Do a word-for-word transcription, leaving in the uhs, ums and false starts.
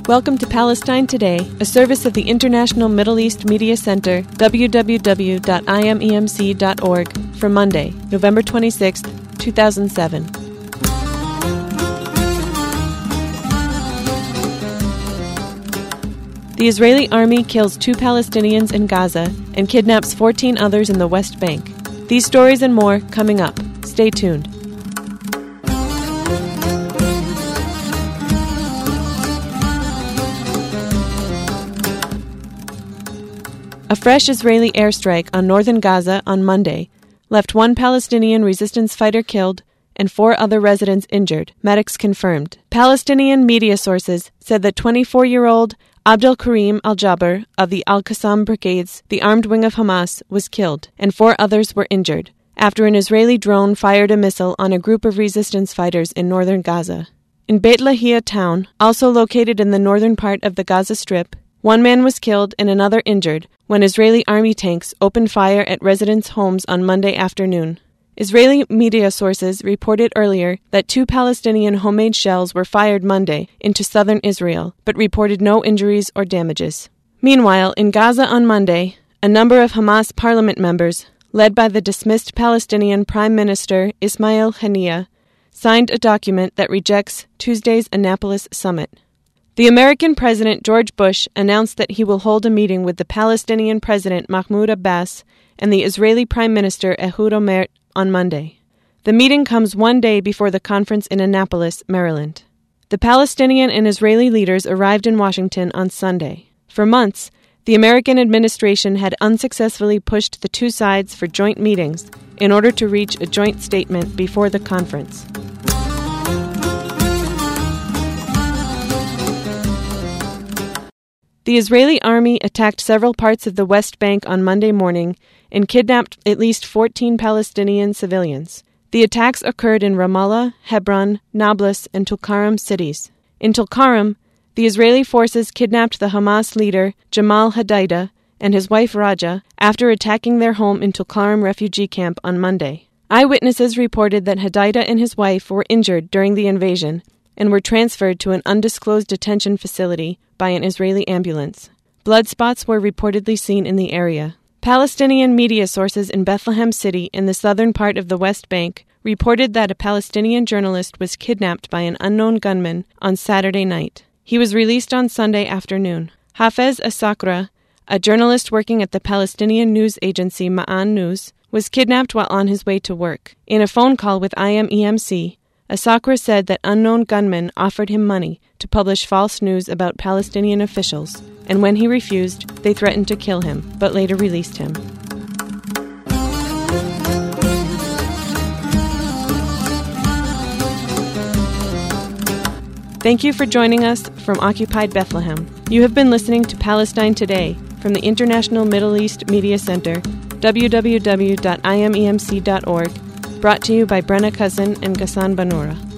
Welcome to Palestine Today, a service of the International Middle East Media Center, w w w dot i m e m c dot org, for Monday, November twenty-sixth, two thousand seven. The Israeli army kills two Palestinians in Gaza and kidnaps fourteen others in the West Bank. These stories and more coming up. Stay tuned. A fresh Israeli airstrike on northern Gaza on Monday left one Palestinian resistance fighter killed and four other residents injured, medics confirmed. Palestinian media sources said that twenty-four-year-old Abdel Karim al-Jaber of the Al-Qassam Brigades, the armed wing of Hamas, was killed, and four others were injured, after an Israeli drone fired a missile on a group of resistance fighters in northern Gaza. In Beit Lahia town, also located in the northern part of the Gaza Strip, one man was killed and another injured when Israeli army tanks opened fire at residents' homes on Monday afternoon. Israeli media sources reported earlier that two Palestinian homemade shells were fired Monday into southern Israel, but reported no injuries or damages. Meanwhile, in Gaza on Monday, a number of Hamas parliament members, led by the dismissed Palestinian Prime Minister Ismail Haniyeh, signed a document that rejects Tuesday's Annapolis summit. The American President George Bush announced that he will hold a meeting with the Palestinian President Mahmoud Abbas and the Israeli Prime Minister Ehud Olmert on Monday. The meeting comes one day before the conference in Annapolis, Maryland. The Palestinian and Israeli leaders arrived in Washington on Sunday. For months, the American administration had unsuccessfully pushed the two sides for joint meetings in order to reach a joint statement before the conference. The Israeli army attacked several parts of the West Bank on Monday morning and kidnapped at least fourteen Palestinian civilians. The attacks occurred in Ramallah, Hebron, Nablus, and Tulkarem cities. In Tulkarem, the Israeli forces kidnapped the Hamas leader Jamal Hadida and his wife Raja after attacking their home in Tulkarem refugee camp on Monday. Eyewitnesses reported that Hadida and his wife were injured during the invasion and were transferred to an undisclosed detention facility by an Israeli ambulance. Blood spots were reportedly seen in the area. Palestinian media sources in Bethlehem City in the southern part of the West Bank reported that a Palestinian journalist was kidnapped by an unknown gunman on Saturday night. He was released on Sunday afternoon. Hafez Asakra, a journalist working at the Palestinian news agency Ma'an News, was kidnapped while on his way to work. In a phone call with I M E M C, Asakra said that unknown gunmen offered him money to publish false news about Palestinian officials, and when he refused, they threatened to kill him, but later released him. Thank you for joining us from Occupied Bethlehem. You have been listening to Palestine Today from the International Middle East Media Center, w w w dot i m e m c dot org, brought to you by Brenna Cousin and Ghassan Banura.